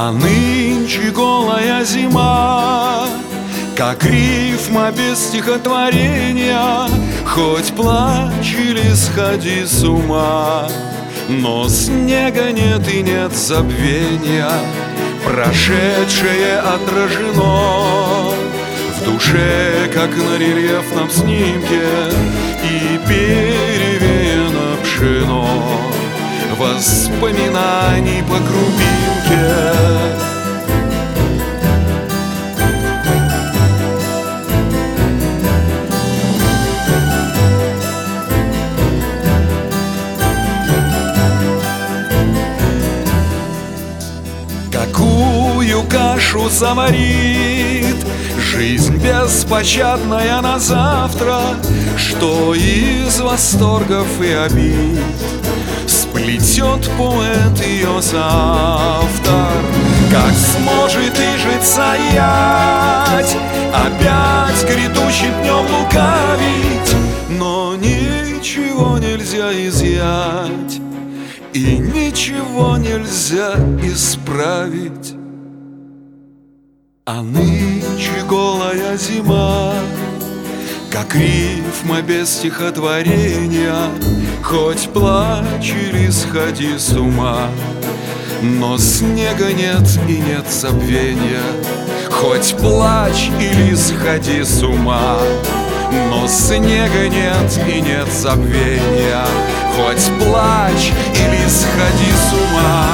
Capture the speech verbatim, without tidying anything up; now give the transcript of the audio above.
А нынче голая зима, как рифма без стихотворения. Хоть плачь или сходи с ума, но снега нет и нет забвения. Прошедшее отражено в душе, как на рельефном снимке, и перевеяно пшено воспоминаний по крупинке. Какую кашу заварит жизнь беспощадная на завтра, что из восторгов и обид сплетет поэт ее соавтор. Как сможет и жить саять, опять грядущим днем лукавить, но ничего нельзя изъять и ничего нельзя исправить. А нынче голая зима, как рифма без стихотворения. Хоть плачь или сходи с ума, но снега нет и нет забвения. Хоть плачь или сходи с ума, но снега нет и нет забвения. Хоть плачь или сходи с ума.